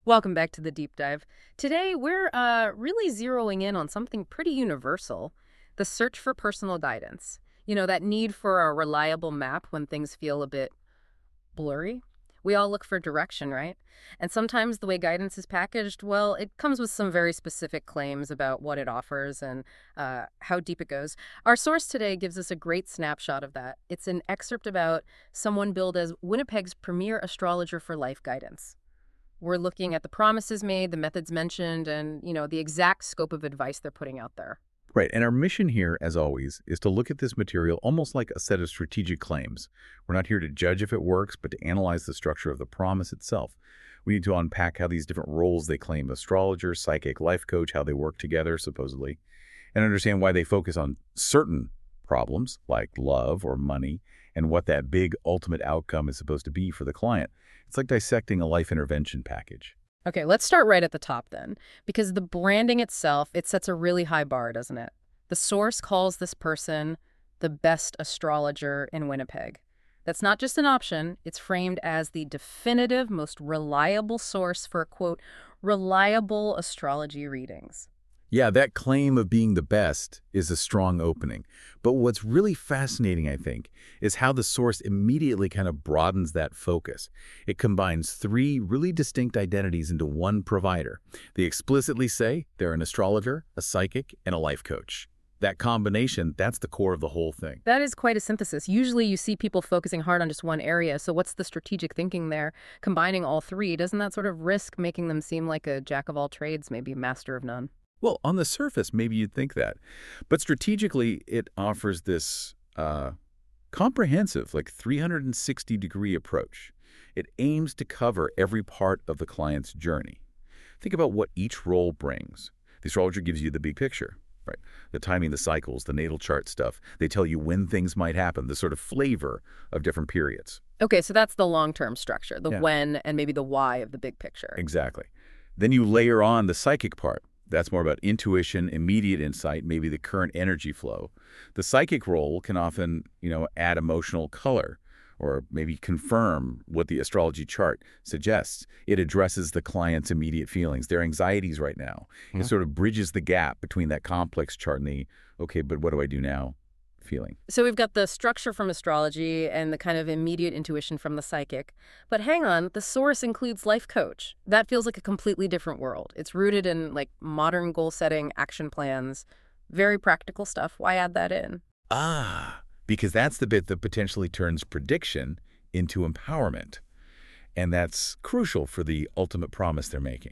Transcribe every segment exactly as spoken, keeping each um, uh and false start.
Welcome back to the deep dive. Today, we're uh, really zeroing in on something pretty universal, the search for personal guidance. You know, that need for a reliable map when things feel a bit blurry. We all look for direction, right? And sometimes the way guidance is packaged, well, it comes with some very specific claims about what it offers and uh, how deep it goes. Our source today gives us a great snapshot of that. It's an excerpt about someone billed as Winnipeg's premier astrologer for life guidance. We're looking at the promises made, the methods mentioned, and, you know, the exact scope of advice they're putting out there. Right, and our mission here, as always, is to look at this material almost like a set of strategic claims. We're not here to judge if it works, but to analyze the structure of the promise itself. We need to unpack how these different roles they claim, astrologer, psychic, life coach, how they work together, supposedly, and understand why they focus on certain problems, like love or money, and what that big ultimate outcome is supposed to be for the client. It's like dissecting a life intervention package. Okay, let's start right at the top then, because the branding itself, it sets a really high bar, doesn't it? The source calls this person the best astrologer in Winnipeg. That's not just an option. It's framed as the definitive, most reliable source for, quote, reliable astrology readings. Yeah, that claim of being the best is a strong opening. But what's really fascinating, I think, is how the source immediately kind of broadens that focus. It combines three really distinct identities into one provider. They explicitly say they're an astrologer, a psychic, and a life coach. That combination, that's the core of the whole thing. That is quite a synthesis. Usually you see people focusing hard on just one area, so what's the strategic thinking there? Combining all three, doesn't that sort of risk making them seem like a jack of all trades, maybe master of none? Well, on the surface, maybe you'd think that. But strategically, it offers this uh, comprehensive, like three hundred sixty degree approach. It aims to cover every part of the client's journey. Think about what each role brings. The astrologer gives you the big picture, right? The timing, the cycles, the natal chart stuff. They tell you when things might happen, the sort of flavor of different periods. Okay, so that's the long-term structure, the Yeah. when and maybe the why of the big picture. Exactly. Then you layer on the psychic part. That's more about intuition, immediate insight, maybe the current energy flow. The psychic role can often, you know, add emotional color or maybe confirm what the astrology chart suggests. It addresses the client's immediate feelings, their anxieties right now. Mhm. It sort of bridges the gap between that complex chart and the, okay, but what do I do now feeling. So we've got the structure from astrology and the kind of immediate intuition from the psychic. But hang on, the source includes life coach. That feels like a completely different world. It's rooted in like modern goal setting, action plans, very practical stuff. Why add that in? Ah, because that's the bit that potentially turns prediction into empowerment. And that's crucial for the ultimate promise they're making.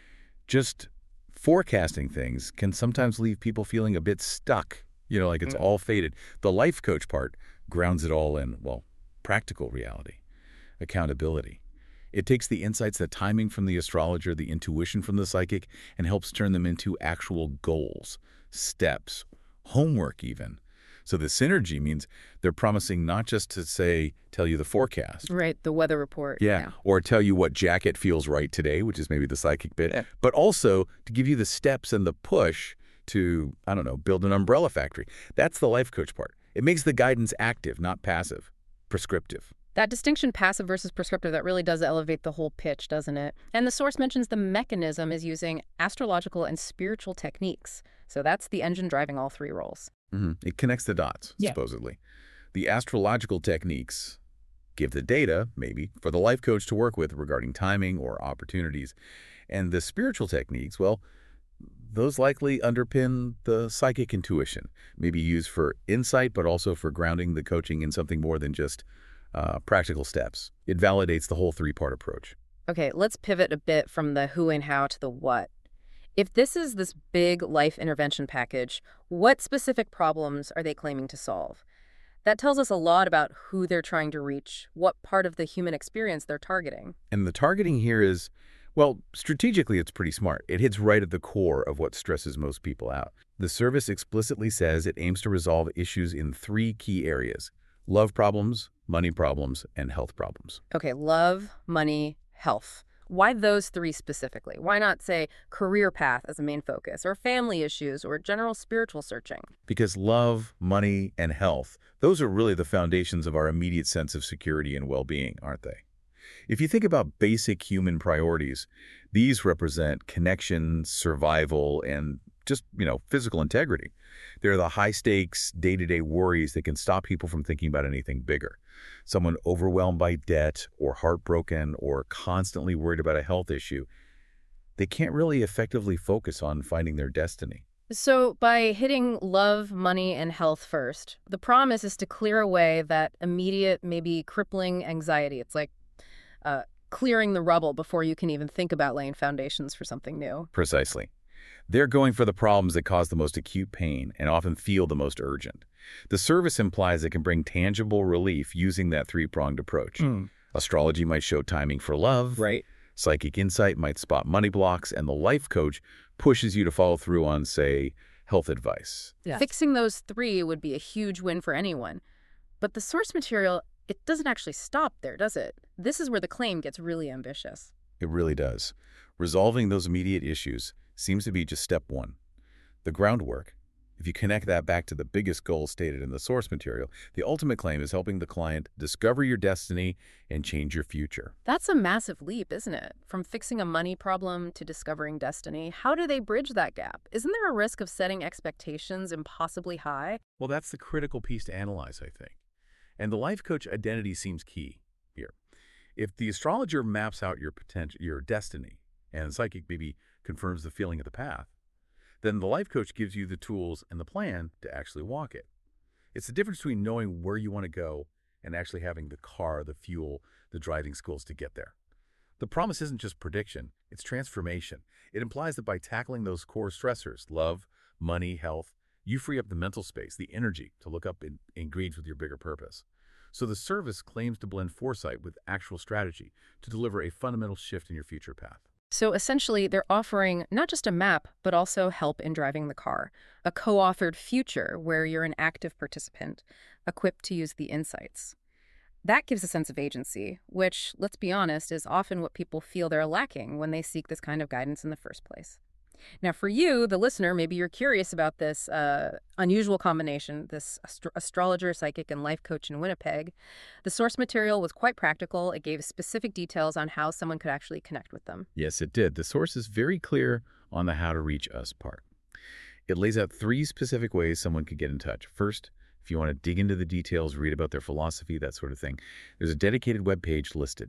Just forecasting things can sometimes leave people feeling a bit stuck, you know, like it's Mm. all faded. The life coach part grounds it all in, well, practical reality, accountability. It takes the insights, the timing from the astrologer, the intuition from the psychic, and helps turn them into actual goals, steps, homework even. So the synergy means they're promising not just to say, tell you the forecast. Right, the weather report. Yeah, or tell you what jacket feels right today, which is maybe the psychic bit, Yeah. but also to give you the steps and the push to, I don't know, build an umbrella factory. That's the life coach part. It makes the guidance active, not passive, prescriptive. That distinction, passive versus prescriptive, that really does elevate the whole pitch, doesn't it? And the source mentions the mechanism is using astrological and spiritual techniques. So that's the engine driving all three roles. Mm-hmm. It connects the dots, Yeah. supposedly. The astrological techniques give the data, maybe, for the life coach to work with regarding timing or opportunities. And the spiritual techniques, well, those likely underpin the psychic intuition, maybe used for insight, but also for grounding the coaching in something more than just uh, practical steps. It validates the whole three-part approach. Okay, let's pivot a bit from the who and how to the what. If this is this big life intervention package, what specific problems are they claiming to solve? That tells us a lot about who they're trying to reach, what part of the human experience they're targeting. And the targeting here is, well, strategically, it's pretty smart. It hits right at the core of what stresses most people out. The service explicitly says it aims to resolve issues in three key areas: love problems, money problems, and health problems. Okay, love, money, health. Why those three specifically? Why not, say, career path as a main focus, or family issues, or general spiritual searching? Because love, money, and health, those are really the foundations of our immediate sense of security and well-being, aren't they? If you think about basic human priorities, These represent connection, survival, and just, you know, physical integrity. They're the high-stakes, day-to-day worries that can stop people from thinking about anything bigger. Someone overwhelmed by debt or heartbroken or constantly worried about a health issue, they can't really effectively focus on finding their destiny. So, by hitting love, money, and health first, the promise is to clear away that immediate, maybe crippling anxiety. It's like uh, clearing the rubble before you can even think about laying foundations for something new. Precisely. They're going for the problems that cause the most acute pain and often feel the most urgent. The service implies it can bring tangible relief using that three-pronged approach. Mm. Astrology might show timing for love. Right. Psychic insight might spot money blocks, and the life coach pushes you to follow through on, say, health advice. Yes. Fixing those three would be a huge win for anyone. But the source material, it doesn't actually stop there, does it? This is where the claim gets really ambitious. It really does. Resolving those immediate issues seems to be just step one. The groundwork, if you connect that back to the biggest goal stated in the source material, the ultimate claim is helping the client discover your destiny and change your future. That's a massive leap, isn't it? From fixing a money problem to discovering destiny. How do they bridge that gap? Isn't there a risk of setting expectations impossibly high? Well, that's the critical piece to analyze, I think. And the life coach identity seems key here. If the astrologer maps out your potential, your destiny, and the psychic maybe confirms the feeling of the path, then the life coach gives you the tools and the plan to actually walk it. It's the difference between knowing where you want to go and actually having the car, the fuel, the driving skills to get there. The promise isn't just prediction, it's transformation. It implies that by tackling those core stressors, love, money, health, you free up the mental space, the energy to look up and engage with your bigger purpose. So the service claims to blend foresight with actual strategy to deliver a fundamental shift in your future path. So essentially, they're offering not just a map, but also help in driving the car, a co-authored future where you're an active participant, equipped to use the insights. That gives a sense of agency, which, let's be honest, is often what people feel they're lacking when they seek this kind of guidance in the first place. Now, for you, the listener, maybe you're curious about this uh, unusual combination, this astro astrologer, psychic, and life coach in Winnipeg. The source material was quite practical. It gave specific details on how someone could actually connect with them. Yes, it did. The source is very clear on the how to reach us part. It lays out three specific ways someone could get in touch. First, if you want to dig into the details, read about their philosophy, that sort of thing, there's a dedicated webpage listed,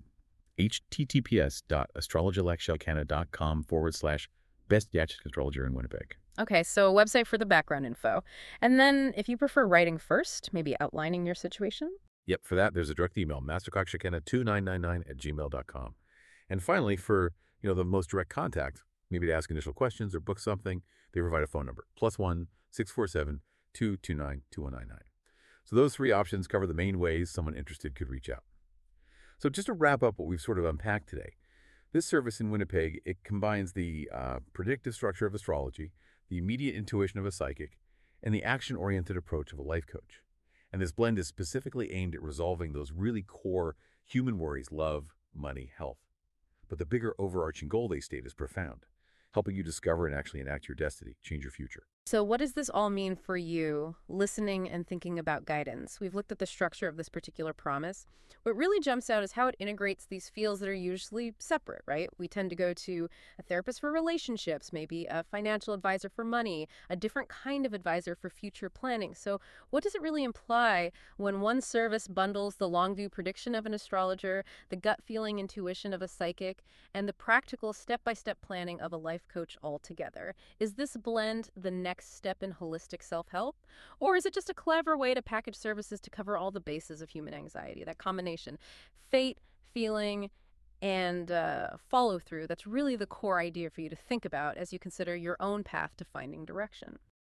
https dot astrologylectioncanada dot com forward slash best gadget astrologer in Winnipeg. Okay, so a website for the background info. And then if you prefer writing first, maybe outlining your situation. Yep, for that, there's a direct email, mastercockshakana two nine nine nine at gmail dot com. And finally, for you know the most direct contact, maybe to ask initial questions or book something, they provide a phone number, plus one six four seven two two nine two one nine nine. So those three options cover the main ways someone interested could reach out. So just to wrap up what we've sort of unpacked today, this service in Winnipeg, it combines the uh, predictive structure of astrology, the immediate intuition of a psychic, and the action-oriented approach of a life coach. And this blend is specifically aimed at resolving those really core human worries, love, money, health. But the bigger overarching goal they state is profound, helping you discover and actually enact your destiny, change your future. So what does this all mean for you, listening and thinking about guidance? We've looked at the structure of this particular promise. What really jumps out is how it integrates these fields that are usually separate, right? We tend to go to a therapist for relationships, maybe a financial advisor for money, a different kind of advisor for future planning. So what does it really imply when one service bundles the long view prediction of an astrologer, the gut feeling intuition of a psychic, and the practical step-by-step planning of a life coach all together? Is this blend the next step in holistic self-help? Or is it just a clever way to package services to cover all the bases of human anxiety? That combination, fate, feeling, and uh, follow-through, that's really the core idea for you to think about as you consider your own path to finding direction.